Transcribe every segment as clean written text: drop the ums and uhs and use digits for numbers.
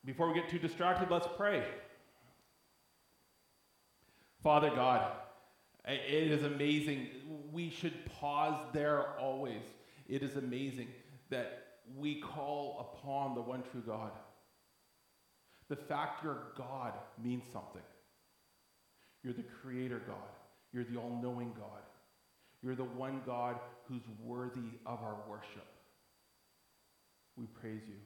Before we get too distracted, let's pray. Father God, it is amazing. We should pause there always. It is amazing that we call upon the one true God. The fact you're God means something. You're the creator God. You're the all-knowing God. You're the one God who's worthy of our worship. We praise you.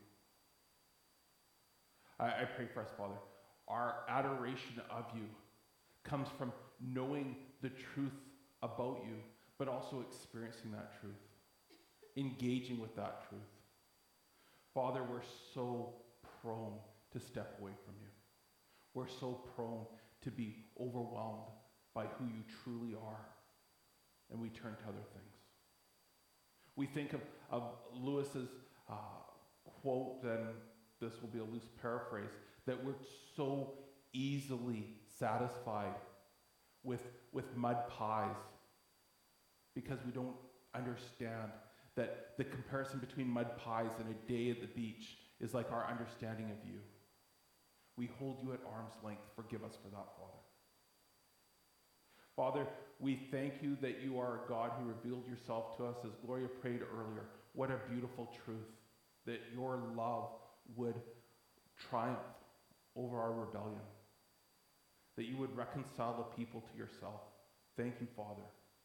I pray for us, Father. Our adoration of you comes from knowing the truth about you, but also experiencing that truth, engaging with that truth. Father, we're so prone to step away from you. We're so prone to be overwhelmed by who you truly are, and we turn to other things. We think of Lewis's quote, and this will be a loose paraphrase, that we're so easily satisfied with mud pies because we don't understand that the comparison between mud pies and a day at the beach is like our understanding of you. We hold you at arm's length. Forgive us for that, Father. Father, we thank you that you are a God who revealed yourself to us, as Gloria prayed earlier. What a beautiful truth, that your love would triumph over our rebellion, that you would reconcile the people to yourself. Thank you, Father.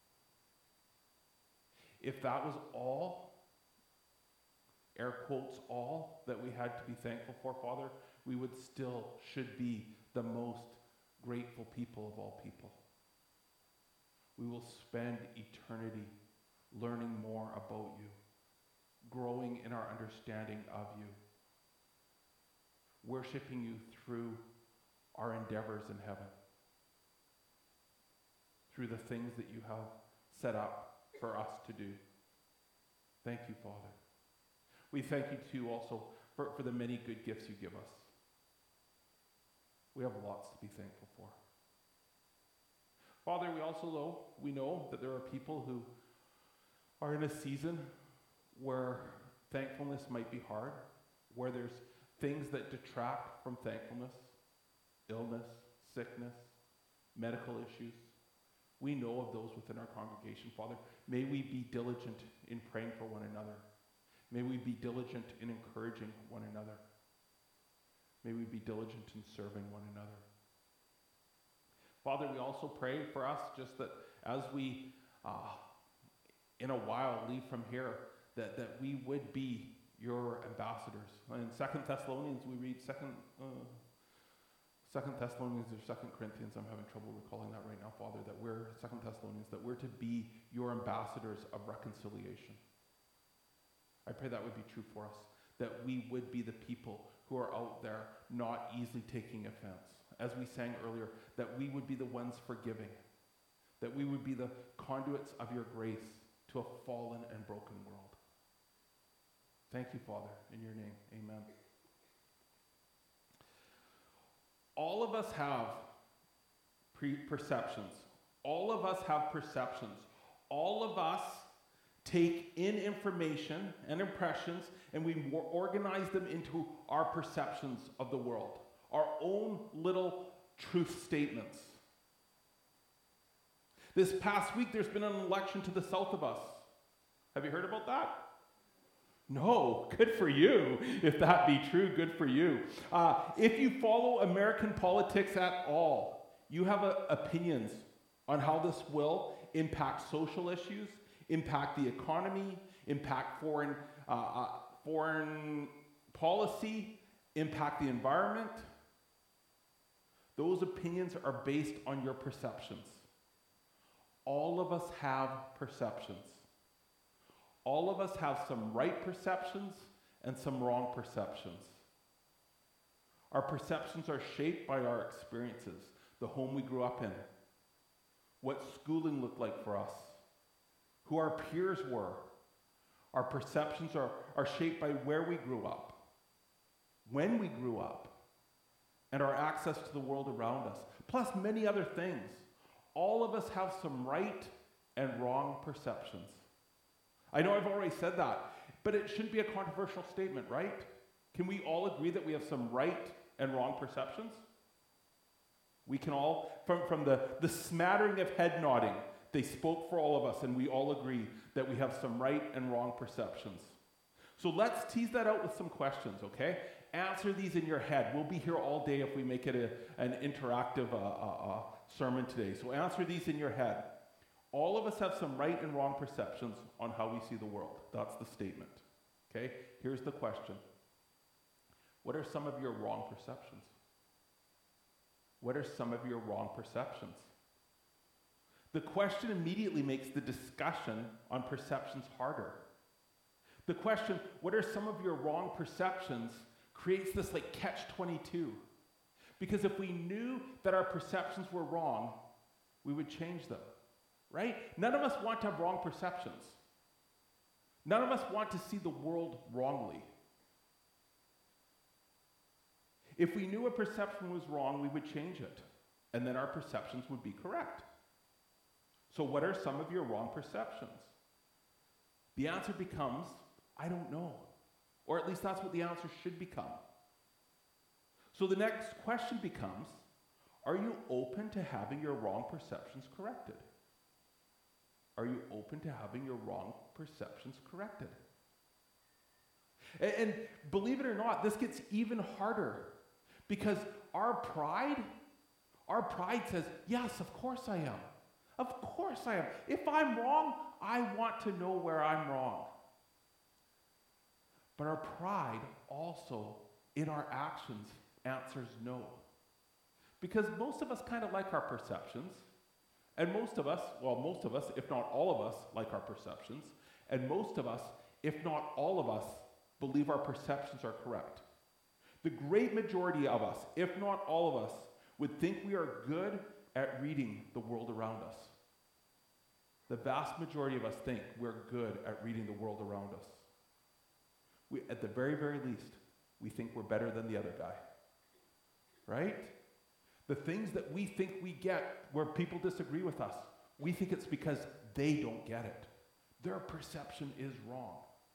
If that was all, air quotes, all that we had to be thankful for, Father, we should be the most grateful people of all people. We will spend eternity learning more about you, growing in our understanding of you, worshiping you through our endeavors in heaven, through the things that you have set up for us to do. Thank you, Father. We thank you, too, also for the many good gifts you give us. We have lots to be thankful for. Father, we know that there are people who are in a season where thankfulness might be hard, where there's things that detract from thankfulness, illness, sickness, medical issues. We know of those within our congregation, Father. May we be diligent in praying for one another. May we be diligent in encouraging one another. May we be diligent in serving one another. Father, we also pray for us just that as we, in a while, leave from here, that we would be your ambassadors. In 2 Thessalonians, we read 2 Thessalonians or 2 Corinthians, I'm having trouble recalling that right now, Father, that we're, 2 Thessalonians, that we're to be your ambassadors of reconciliation. I pray that would be true for us, that we would be the people who are out there not easily taking offense. As we sang earlier, that we would be the ones forgiving, that we would be the conduits of your grace to a fallen and broken world. Thank you, Father, in your name, amen. All of us have perceptions. All of us have perceptions. All of us take in information and impressions and we organize them into our perceptions of the world, our own little truth statements. This past week, there's been an election to the south of us. Have you heard about that? No, good for you. If that be true, good for you. If you follow American politics at all, you have opinions on how this will impact social issues, impact the economy, impact foreign policy, impact the environment. Those opinions are based on your perceptions. All of us have perceptions. All of us have some right perceptions and some wrong perceptions. Our perceptions are shaped by our experiences, the home we grew up in, what schooling looked like for us, who our peers were. Our perceptions are shaped by where we grew up, when we grew up, and our access to the world around us, plus many other things. All of us have some right and wrong perceptions. I know I've already said that, but it shouldn't be a controversial statement, right? Can we all agree that we have some right and wrong perceptions? We can all, from the smattering of head nodding, they spoke for all of us, and we all agree that we have some right and wrong perceptions. So let's tease that out with some questions, okay? Answer these in your head. We'll be here all day if we make it an interactive sermon today. So answer these in your head. All of us have some right and wrong perceptions on how we see the world. That's the statement. Okay? Here's the question. What are some of your wrong perceptions? What are some of your wrong perceptions? The question immediately makes the discussion on perceptions harder. The question, what are some of your wrong perceptions, creates this like catch-22. Because if we knew that our perceptions were wrong, we would change them, right? None of us want to have wrong perceptions. None of us want to see the world wrongly. If we knew a perception was wrong, we would change it, and then our perceptions would be correct. So what are some of your wrong perceptions? The answer becomes, I don't know. Or at least that's what the answer should become. So the next question becomes, are you open to having your wrong perceptions corrected? Are you open to having your wrong perceptions corrected? And believe it or not, this gets even harder because our pride says, yes, of course I am. Of course I am. If I'm wrong, I want to know where I'm wrong. But our pride also, in our actions, answers no. Because most of us kind of like our perceptions, and most of us, if not all of us, like our perceptions, and most of us, if not all of us, believe our perceptions are correct. The great majority of us, if not all of us, would think we are good at reading the world around us. The vast majority of us think we're good at reading the world around us. We, at the very, very least, we think we're better than the other guy. Right? The things that we think we get where people disagree with us, we think it's because they don't get it. Their perception is wrong.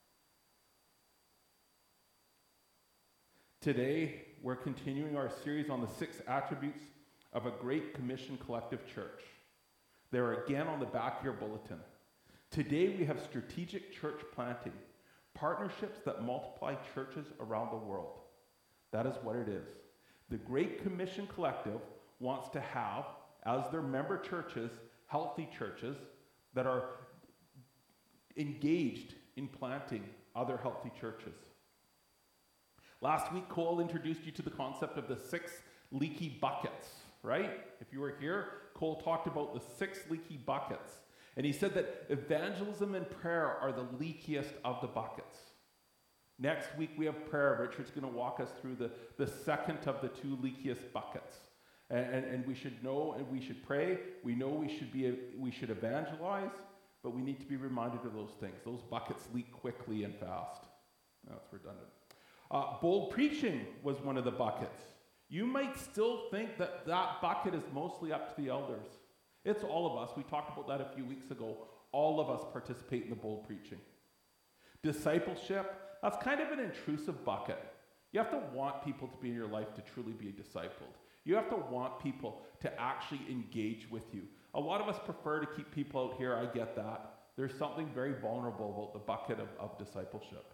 Today, we're continuing our series on the 6 attributes of a Great Commission collective church. They're again on the back of your bulletin. Today, we have strategic church planting, partnerships that multiply churches around the world. That is what it is. The Great Commission Collective wants to have, as their member churches, healthy churches that are engaged in planting other healthy churches. Last week, Cole introduced you to the concept of the 6 leaky buckets, right? If you were here, Cole talked about the 6 leaky buckets. And he said that evangelism and prayer are the leakiest of the buckets. Next week, we have prayer. Richard's going to walk us through the second of the 2 leakiest buckets. And we should know and we should pray. We know we should evangelize, but we need to be reminded of those things. Those buckets leak quickly and fast. That's redundant. Bold preaching was one of the buckets. You might still think that bucket is mostly up to the elders. It's all of us. We talked about that a few weeks ago. All of us participate in the bold preaching. Discipleship, that's kind of an intrusive bucket. You have to want people to be in your life to truly be discipled. You have to want people to actually engage with you. A lot of us prefer to keep people out here. I get that. There's something very vulnerable about the bucket of discipleship.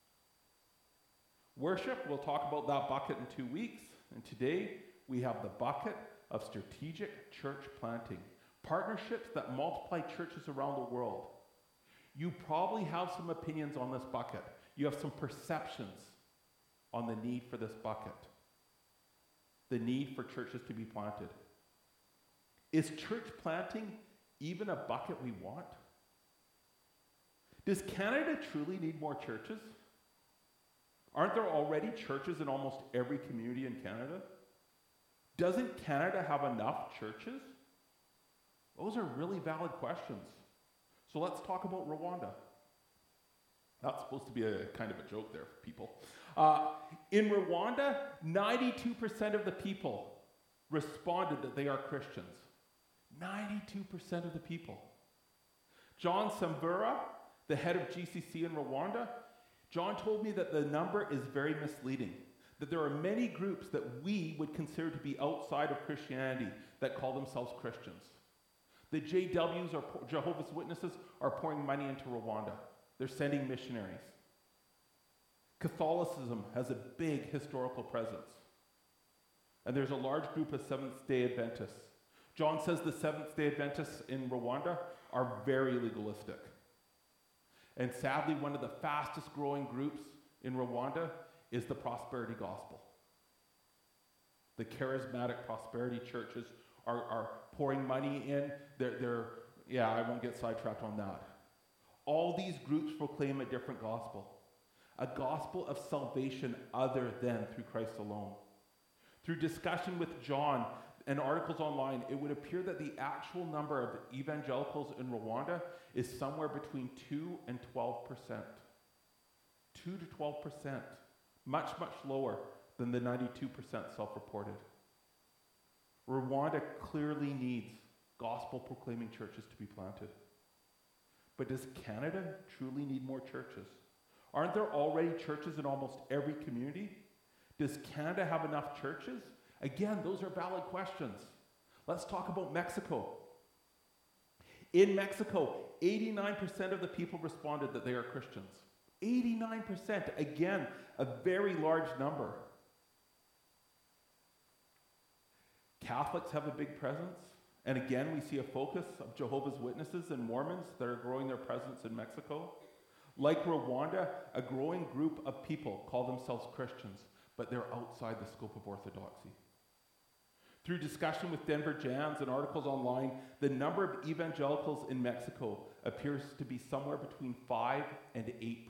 Worship, we'll talk about that bucket in 2 weeks. And today, we have the bucket of strategic church planting. Partnerships that multiply churches around the world. You probably have some opinions on this bucket. You have some perceptions on the need for this bucket. The need for churches to be planted. Is church planting even a bucket we want? Does Canada truly need more churches? Aren't there already churches in almost every community in Canada? Doesn't Canada have enough churches? Those are really valid questions. So let's talk about Rwanda. That's supposed to be a kind of a joke there for people. In Rwanda, 92% of the people responded that they are Christians. 92% of the people. John Sambura, the head of GCC in Rwanda, John told me that the number is very misleading, that there are many groups that we would consider to be outside of Christianity that call themselves Christians. The JWs, or Jehovah's Witnesses, are pouring money into Rwanda. They're sending missionaries. Catholicism has a big historical presence. And there's a large group of Seventh-day Adventists. John says the Seventh-day Adventists in Rwanda are very legalistic. And sadly, one of the fastest growing groups in Rwanda is the prosperity gospel. The charismatic prosperity churches are pouring money in. I won't get sidetracked on that. All these groups proclaim a different gospel, a gospel of salvation other than through Christ alone. Through discussion with John and articles online, it would appear that the actual number of evangelicals in Rwanda is somewhere between 2 and 12%. 2 to 12%. Much, much lower than the 92% self-reported. Rwanda clearly needs gospel-proclaiming churches to be planted. But does Canada truly need more churches? Aren't there already churches in almost every community? Does Canada have enough churches? Again, those are valid questions. Let's talk about Mexico. In Mexico, 89% of the people responded that they are Christians. 89%, again, a very large number. Catholics have a big presence. And again, we see a focus of Jehovah's Witnesses and Mormons that are growing their presence in Mexico. Like Rwanda, a growing group of people call themselves Christians, but they're outside the scope of orthodoxy. Through discussion with Denver Jans and articles online, the number of evangelicals in Mexico appears to be somewhere between 5 and 8%.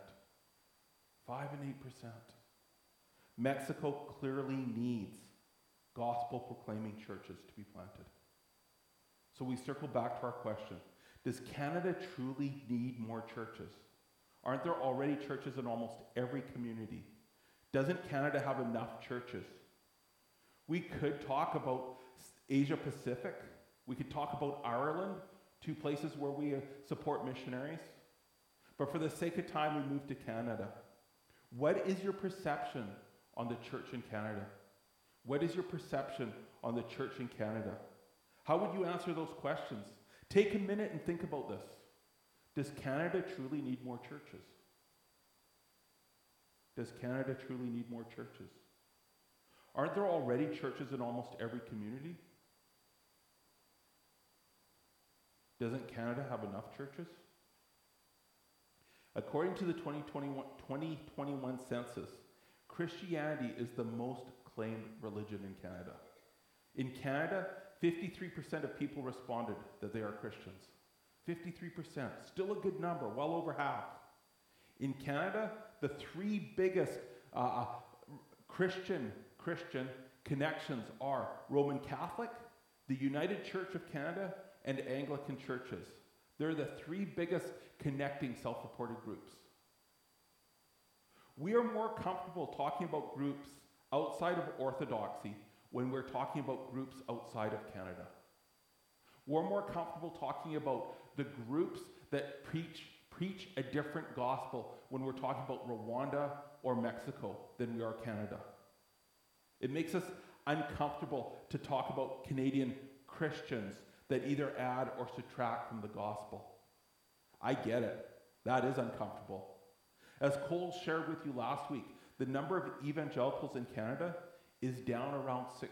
5 and 8%. Mexico clearly needs gospel-proclaiming churches to be planted. So we circle back to our question. Does Canada truly need more churches? Aren't there already churches in almost every community? Doesn't Canada have enough churches? We could talk about Asia Pacific. We could talk about Ireland, 2 places where we support missionaries. But for the sake of time, we move to Canada. What is your perception on the church in Canada? What is your perception on the church in Canada? How would you answer those questions? Take a minute and think about this. Does Canada truly need more churches? Does Canada truly need more churches? Aren't there already churches in almost every community? Doesn't Canada have enough churches? According to the 2021 census, Christianity is the most claimed religion in Canada. In Canada, 53% of people responded that they are Christians. 53%, still a good number, well over half. In Canada, the 3 biggest Christian connections are Roman Catholic, the United Church of Canada, and Anglican churches. They're the 3 biggest connecting self-reported groups. We are more comfortable talking about groups outside of Orthodoxy when we're talking about groups outside of Canada. We're more comfortable talking about the groups that preach a different gospel when we're talking about Rwanda or Mexico than we are Canada. It makes us uncomfortable to talk about Canadian Christians that either add or subtract from the gospel. I get it. That is uncomfortable. As Cole shared with you last week, the number of evangelicals in Canada is down around 6%.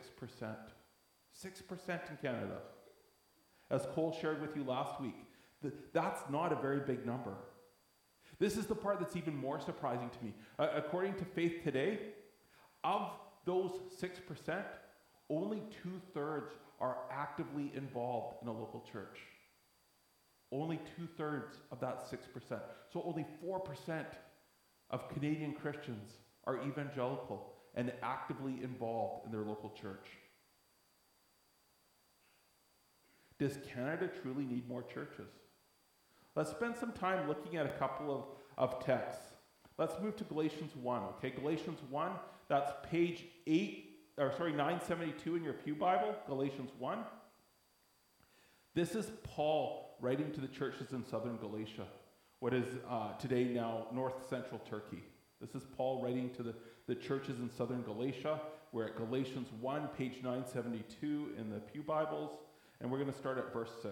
6% in Canada. As Cole shared with you last week, that's not a very big number. This is the part that's even more surprising to me. According to Faith Today, of those 6%, only 2/3 are actively involved in a local church. Only 2/3 of that 6%. So only 4% of Canadian Christians are evangelical and actively involved in their local church. Does Canada truly need more churches? Let's spend some time looking at a couple of texts. Let's move to Galatians 1, okay? Galatians 1, that's page 972 in your Pew Bible, Galatians 1. This is Paul writing to the churches in southern Galatia. what is today now north central Turkey. This is Paul writing to the churches in southern Galatia. We're at Galatians 1, page 972 in the Pew Bibles, and we're going to start at verse 6.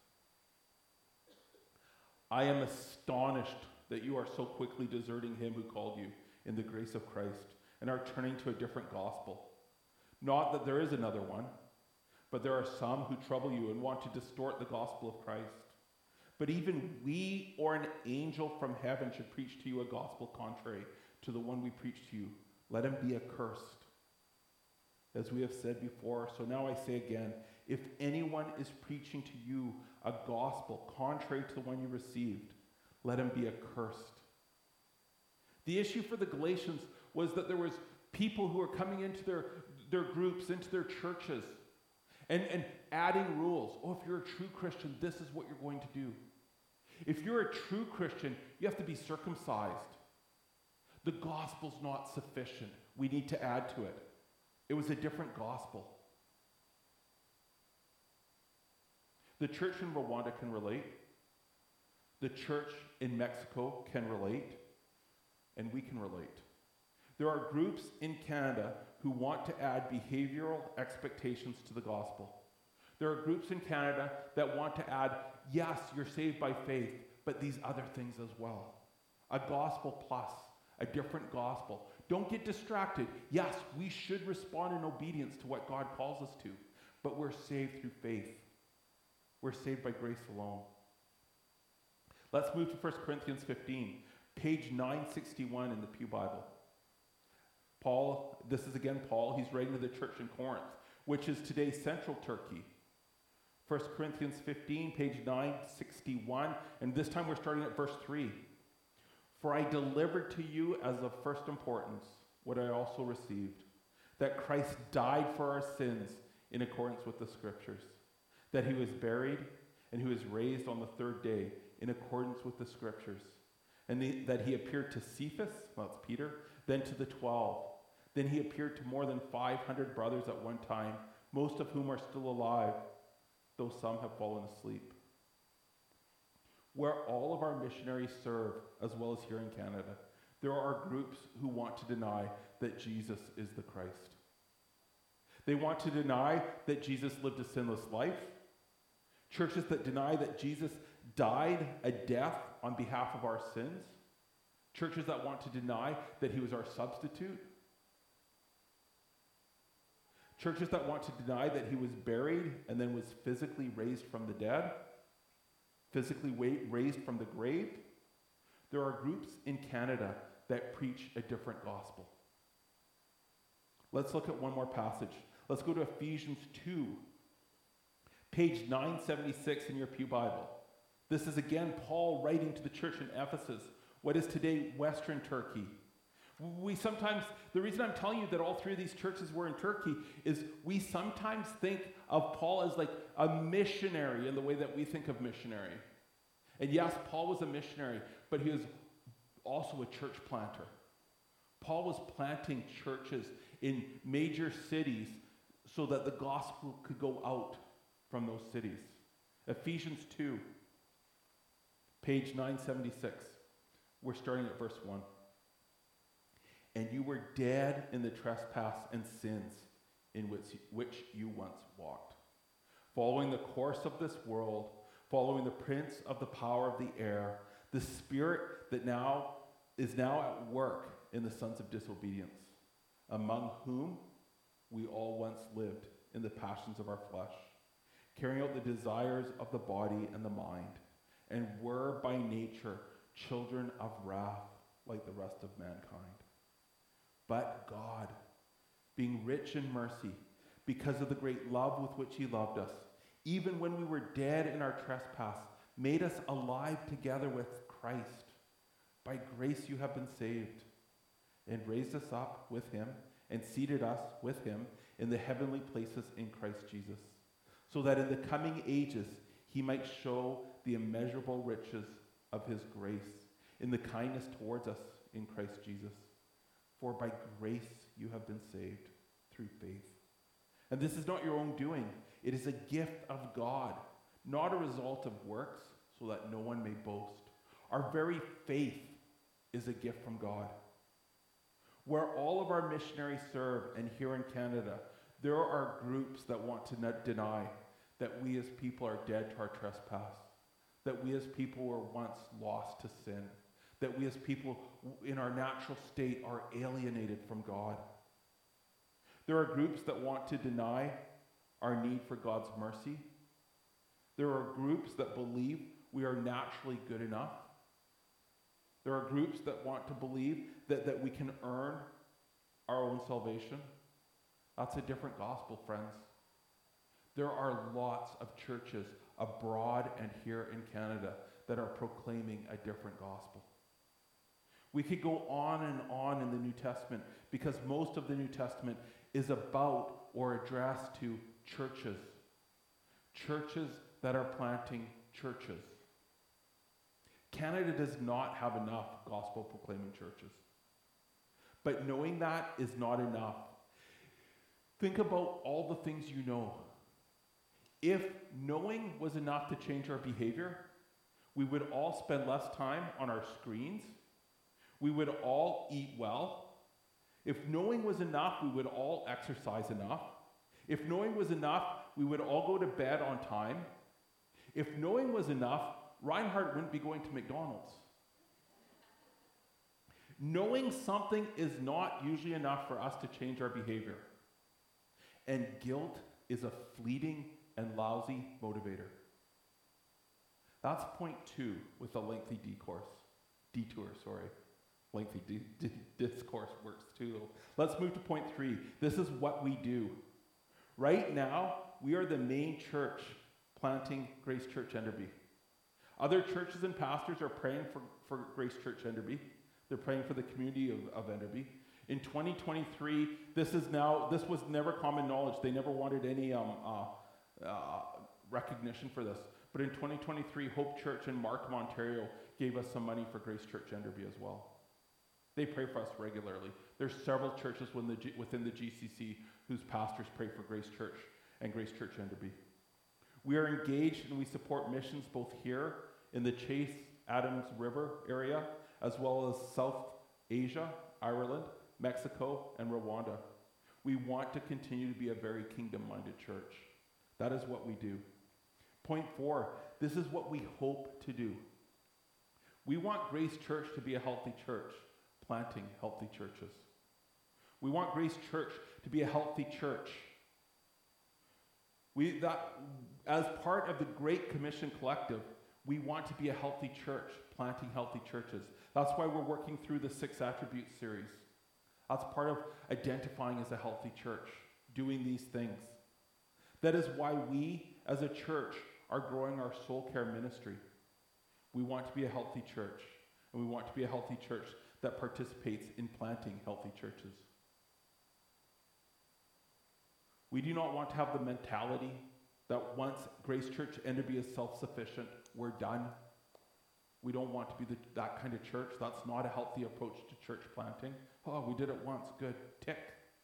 I am astonished that you are so quickly deserting him who called you in the grace of Christ and are turning to a different gospel. Not that there is another one, but there are some who trouble you and want to distort the gospel of Christ. But even we or an angel from heaven should preach to you a gospel contrary to the one we preach to you. Let him be accursed. As we have said before, so now I say again, if anyone is preaching to you a gospel contrary to the one you received, let him be accursed. The issue for the Galatians was that there was people who were coming into their groups, into their churches, and adding rules. Oh, if you're a true Christian, this is what you're going to do. If you're a true Christian, you have to be circumcised. The gospel's not sufficient. We need to add to it. It was a different gospel. The church in Rwanda can relate. The church in Mexico can relate. And we can relate. There are groups in Canada who want to add behavioral expectations to the gospel. There are groups in Canada that want to add, yes, you're saved by faith, but these other things as well. A gospel plus, a different gospel. Don't get distracted. Yes, we should respond in obedience to what God calls us to, but we're saved through faith. We're saved by grace alone. Let's move to 1 Corinthians 15, page 961 in the Pew Bible. Paul, this is again Paul, he's writing to the church in Corinth, which is today central Turkey. 1 Corinthians 15, page 961, and this time we're starting at verse 3. For I delivered to you as of first importance what I also received, that Christ died for our sins in accordance with the Scriptures, that he was buried and he was raised on the third day in accordance with the Scriptures, and that he appeared to Cephas, well, it's Peter, then to the 12. Then he appeared to more than 500 brothers at one time, most of whom are still alive, though some have fallen asleep. Where all of our missionaries serve, as well as here in Canada, there are groups who want to deny that Jesus is the Christ. They want to deny that Jesus lived a sinless life. Churches that deny that Jesus died a death on behalf of our sins. Churches that want to deny that he was our substitute. Churches that want to deny that he was buried and then was physically raised from the dead. Physically raised from the grave. There are groups in Canada that preach a different gospel. Let's look at one more passage. Let's go to Ephesians 2, page 976 in your Pew Bible. This is again Paul writing to the church in Ephesus, what is today Western Turkey. The reason I'm telling you that all three of these churches were in Turkey is we sometimes think of Paul as like a missionary in the way that we think of missionary. And yes, Paul was a missionary, but he was also a church planter. Paul was planting churches in major cities so that the gospel could go out from those cities. Ephesians 2, page 976. We're starting at verse 1. And you were dead in the trespass and sins in which you once walked, following the course of this world, following the prince of the power of the air, the spirit that now is at work in the sons of disobedience, among whom we all once lived in the passions of our flesh, carrying out the desires of the body and the mind, and were by nature children of wrath like the rest of mankind. But God, being rich in mercy, because of the great love with which he loved us, even when we were dead in our trespass, made us alive together with Christ. By grace you have been saved, and raised us up with him, and seated us with him in the heavenly places in Christ Jesus, so that in the coming ages he might show the immeasurable riches of his grace in the kindness towards us in Christ Jesus. For by grace you have been saved through faith. And this is not your own doing. It is a gift of God, not a result of works, so that no one may boast. Our very faith is a gift from God. Where all of our missionaries serve, and here in Canada, there are groups that want to deny that we as people are dead to our trespass, that we as people were once lost to sin, that we as people in our natural state are alienated from God. There are groups that want to deny our need for God's mercy. There are groups that believe we are naturally good enough. There are groups that want to believe that we can earn our own salvation. That's a different gospel, friends. There are lots of churches abroad and here in Canada that are proclaiming a different gospel. We could go on in the New Testament because most of the New Testament is about or addressed to churches. Churches that are planting churches. Canada does not have enough gospel proclaiming churches. But knowing that is not enough. Think about all the things you know. If knowing was enough to change our behavior, we would all spend less time on our screens. We would all eat well. If knowing was enough, we would all exercise enough. If knowing was enough, we would all go to bed on time. If knowing was enough, Reinhardt wouldn't be going to McDonald's. Knowing something is not usually enough for us to change our behavior. And guilt is a fleeting and lousy motivator. That's point 2 with a lengthy detour. Lengthy discourse works too. Let's move to point 3. This is what we do. Right now, we are the main church planting Grace Church Enderby. Other churches and pastors are praying for Grace Church Enderby. They're praying for the community of Enderby. In 2023, this was never common knowledge. They never wanted any recognition for this. But in 2023, Hope Church in Markham, Ontario, gave us some money for Grace Church Enderby as well. They pray for us regularly. There's several churches within the GCC whose pastors pray for Grace Church and Grace Church Enderby. We are engaged and we support missions both here in the Chase Adams River area, as well as South Asia, Ireland, Mexico, and Rwanda. We want to continue to be a very kingdom-minded church. That is what we do. Point 4, this is what we hope to do. We want Grace Church to be a healthy church, planting healthy churches. We want Grace Church to be a healthy church. As part of the Great Commission Collective, we want to be a healthy church, planting healthy churches. That's why we're working through the 6 Attributes series. That's part of identifying as a healthy church, doing these things. That is why we, as a church, are growing our soul care ministry. We want to be a healthy church, and we want to be a healthy church that participates in planting healthy churches. We do not want to have the mentality that once Grace Church Enderby is self-sufficient, we're done. We don't want to be that kind of church. That's not a healthy approach to church planting. Oh, we did it once. Good. Tick.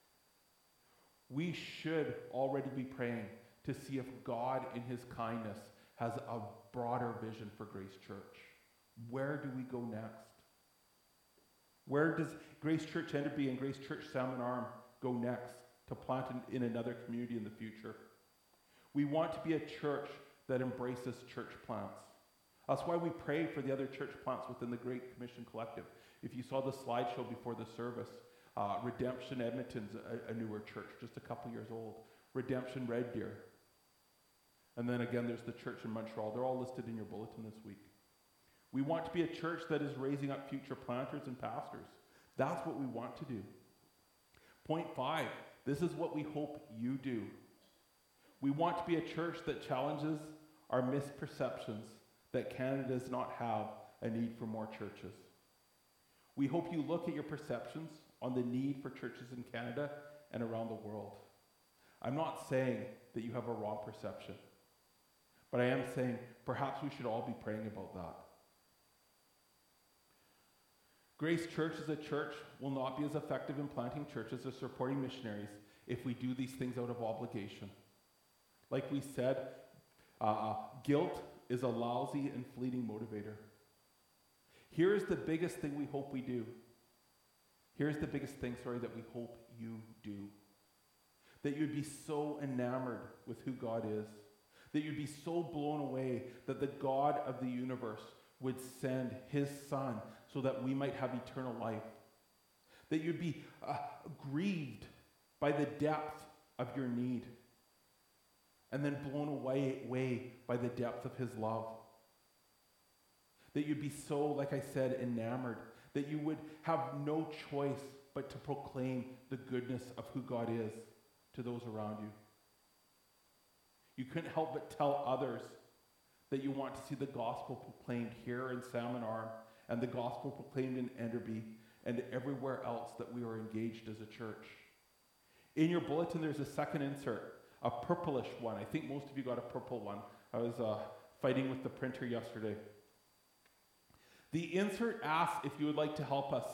We should already be praying to see if God, in his kindness, has a broader vision for Grace Church. Where do we go next? Where does Grace Church Enderby and Grace Church Salmon Arm go next to plant in another community in the future? We want to be a church that embraces church plants. That's why we pray for the other church plants within the Great Commission Collective. If you saw the slideshow before the service, Redemption Edmonton's a newer church, just a couple years old. Redemption Red Deer. And then again, there's the church in Montreal. They're all listed in your bulletin this week. We want to be a church that is raising up future planters and pastors. That's what we want to do. Point 5, this is what we hope you do. We want to be a church that challenges our misperceptions that Canada does not have a need for more churches. We hope you look at your perceptions on the need for churches in Canada and around the world. I'm not saying that you have a wrong perception, but I am saying perhaps we should all be praying about that. Grace Church as a church will not be as effective in planting churches or supporting missionaries if we do these things out of obligation. Like we said, guilt is a lousy and fleeting motivator. Here's the biggest thing we hope we do. Here's the biggest thing, that we hope you do. That you'd be so enamored with who God is. That you'd be so blown away that the God of the universe would send his Son so that we might have eternal life. That you'd be grieved by the depth of your need. And then blown away by the depth of his love. That you'd be so, like I said, enamored, that you would have no choice but to proclaim the goodness of who God is to those around you. You couldn't help but tell others that you want to see the gospel proclaimed here in Salmon Arm and the gospel proclaimed in Enderby and everywhere else that we are engaged as a church. In your bulletin, there's a second insert, a purplish one. I think most of you got a purple one. I was fighting with the printer yesterday. The insert asks if you would like to help us.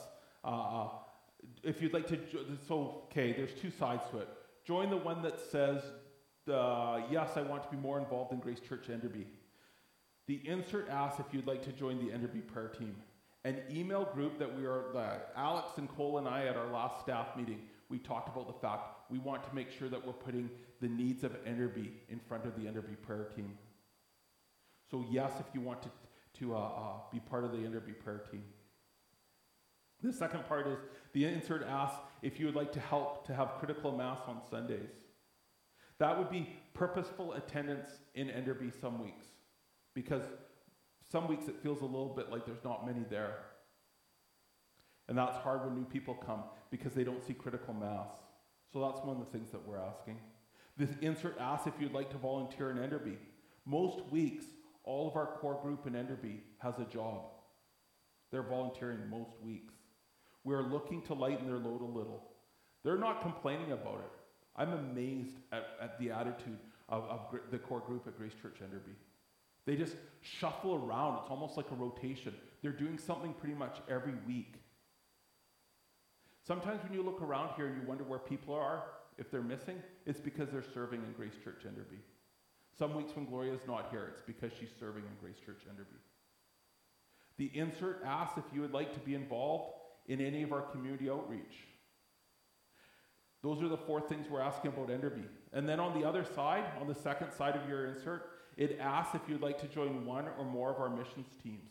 If you'd like to, there's two sides to it. Join the one that says, yes, I want to be more involved in Grace Church Enderby. The insert asks if you'd like to join the Enderby prayer team. An email group that Alex and Cole and I at our last staff meeting, we talked about the fact we want to make sure that we're putting the needs of Enderby in front of the Enderby prayer team. So yes, if you want to be part of the Enderby prayer team. The second part is the insert asks if you would like to help to have critical mass on Sundays. That would be purposeful attendance in Enderby some weeks, because some weeks it feels a little bit like there's not many there. And that's hard when new people come because they don't see critical mass. So that's one of the things that we're asking. This insert asks if you'd like to volunteer in Enderby. Most weeks, all of our core group in Enderby has a job. They're volunteering most weeks. We're looking to lighten their load a little. They're not complaining about it. I'm amazed at the attitude of the core group at Grace Church Enderby. They just shuffle around. It's almost like a rotation. They're doing something pretty much every week. Sometimes when you look around here and you wonder where people are, if they're missing, it's because they're serving in Grace Church Enderby. Some weeks when Gloria's not here, it's because she's serving in Grace Church Enderby. The insert asks if you would like to be involved in any of our community outreach. Those are the four things we're asking about Enderby. And then on the other side, on the second side of your insert, it asks if you'd like to join one or more of our missions teams.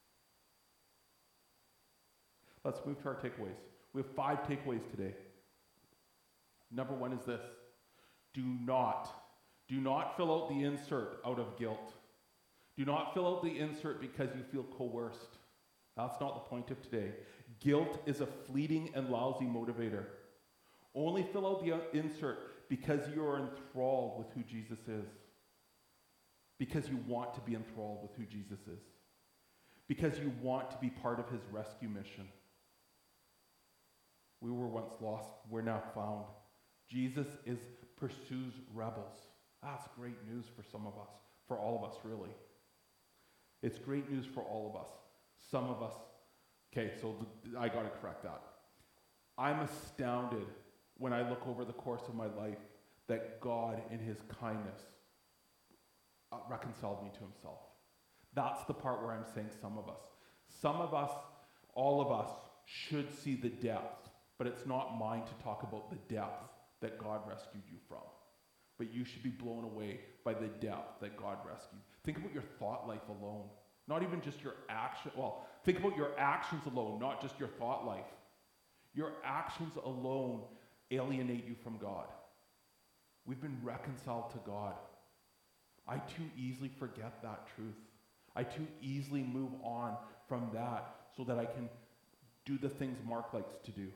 Let's move to our takeaways. We have 5 takeaways today. Number 1 is this. Do not fill out the insert out of guilt. Do not fill out the insert because you feel coerced. That's not the point of today. Guilt is a fleeting and lousy motivator. Only fill out the insert because you are enthralled with who Jesus is. Because you want to be enthralled with who Jesus is. Because you want to be part of his rescue mission. We were once lost, we're now found. Jesus pursues rebels. That's great news for some of us, for all of us, really. It's great news for all of us. Some of us, I got to correct that. I'm astounded when I look over the course of my life that God, in his kindness, reconciled me to himself. That's the part where I'm saying some of us. Some of us, all of us, should see the depth, but it's not mine to talk about the depth that God rescued you from. But you should be blown away by the depth that God rescued. Think about your thought life alone. Not even just your action. Well, think about your actions alone, not just your thought life. Your actions alone alienate you from God. We've been reconciled to God. I too easily forget that truth. I too easily move on from that so that I can do the things Mark likes to do.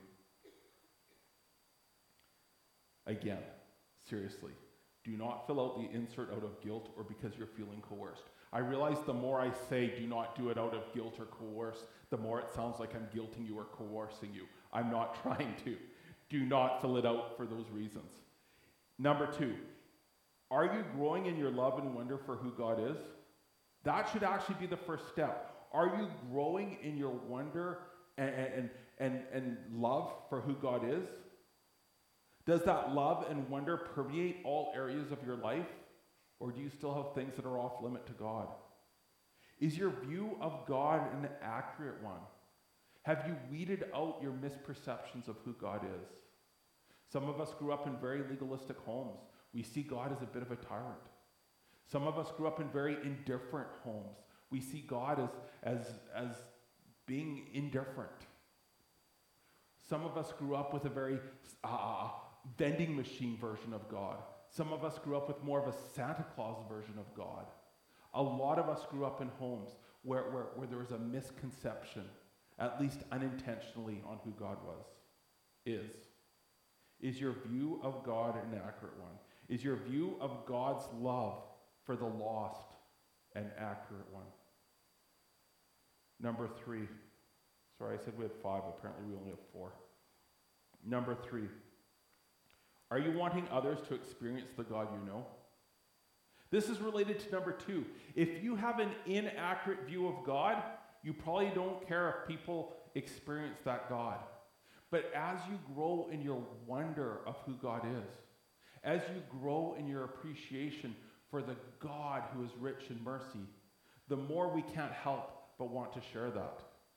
Again, seriously, do not fill out the insert out of guilt or because you're feeling coerced. I realize the more I say do not do it out of guilt or coerce, the more it sounds like I'm guilting you or coercing you. I'm not trying to. Do not fill it out for those reasons. Number 2, are you growing in your love and wonder for who God is? That should actually be the first step. Are you growing in your wonder and love for who God is? Does that love and wonder permeate all areas of your life? Or do you still have things that are off limit to God? Is your view of God an accurate one? Have you weeded out your misperceptions of who God is? Some of us grew up in very legalistic homes. We see God as a bit of a tyrant. Some of us grew up in very indifferent homes. We see God as being indifferent. Some of us grew up with a very vending machine version of God. Some of us grew up with more of a Santa Claus version of God. A lot of us grew up in homes where there was a misconception, at least unintentionally, on who God is. Is your view of God an accurate one? Is your view of God's love for the lost an accurate one? Number 3. Sorry, I said we had 5. Apparently we only have 4. Number 3. Are you wanting others to experience the God you know? This is related to number 2. If you have an inaccurate view of God, you probably don't care if people experience that God. But as you grow in your wonder of who God is, as you grow in your appreciation for the God who is rich in mercy, the more we can't help but want to share that.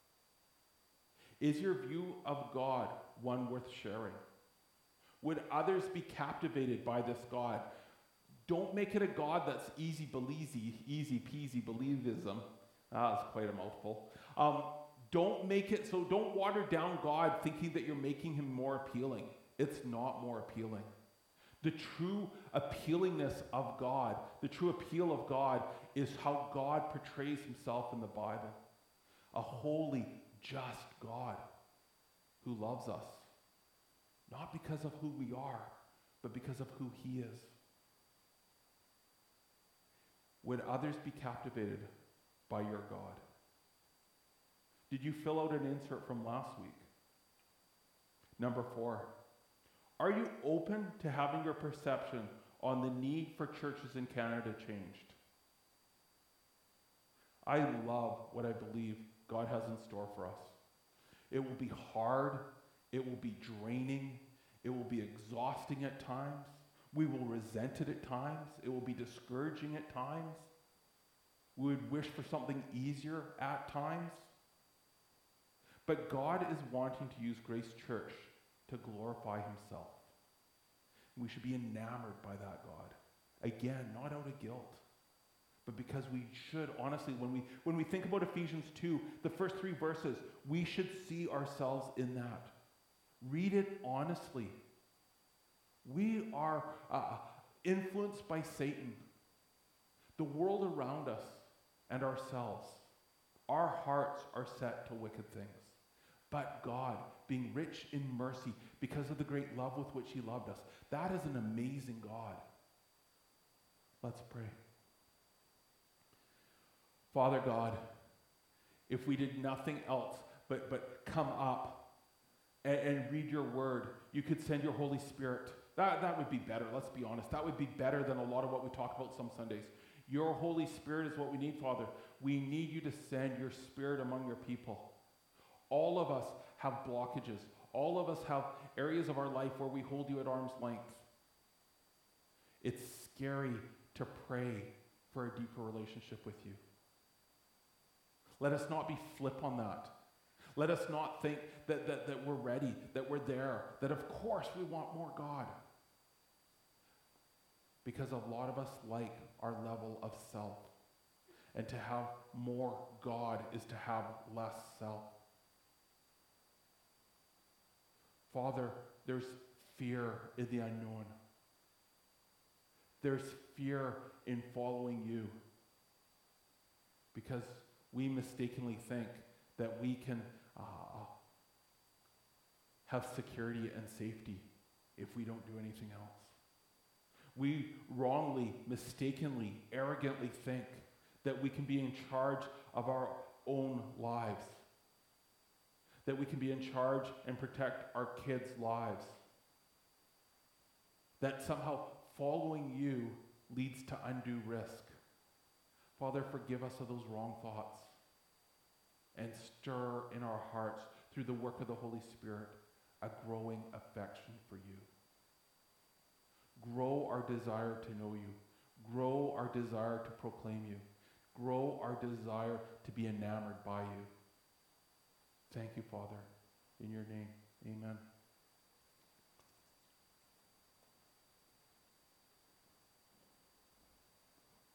Is your view of God one worth sharing? Would others be captivated by this God? Don't make it a God that's easy peasy believism. That's quite a mouthful. Don't water down God thinking that you're making him more appealing. It's not more appealing. The true appealingness of God, the true appeal of God is how God portrays himself in the Bible. A holy, just God who loves us. Not because of who we are, but because of who he is. Would others be captivated by your God? Did you fill out an insert from last week? Number 4. Are you open to having your perception on the need for churches in Canada changed? I love what I believe God has in store for us. It will be hard. It will be draining. It will be exhausting at times. We will resent it at times. It will be discouraging at times. We would wish for something easier at times. But God is wanting to use Grace Church to glorify himself. We should be enamored by that God. Again, not out of guilt, but because we should, honestly, when we think about Ephesians 2, the first 3 verses, we should see ourselves in that. Read it honestly. We are influenced by Satan, the world around us, and ourselves. Our hearts are set to wicked things. But God, being rich in mercy because of the great love with which he loved us, that is an amazing God. Let's pray. Father God, if we did nothing else but come up and read your word, you could send your Holy Spirit. That would be better, let's be honest. That would be better than a lot of what we talk about some Sundays. Your Holy Spirit is what we need, Father. We need you to send your Spirit among your people. All of us have blockages. All of us have areas of our life where we hold you at arm's length. It's scary to pray for a deeper relationship with you. Let us not be flip on that. Let us not think that we're ready, that we're there, that of course we want more God. Because a lot of us like our level of self. And to have more God is to have less self. Father, there's fear in the unknown. There's fear in following you. Because we mistakenly think that we can have security and safety if we don't do anything else. We wrongly, mistakenly, arrogantly think that we can be in charge of our own lives. That we can be in charge and protect our kids' lives. That somehow following you leads to undue risk. Father, forgive us of those wrong thoughts and stir in our hearts through the work of the Holy Spirit a growing affection for you. Grow our desire to know you. Grow our desire to proclaim you. Grow our desire to be enamored by you. Thank you, Father. In your name, amen.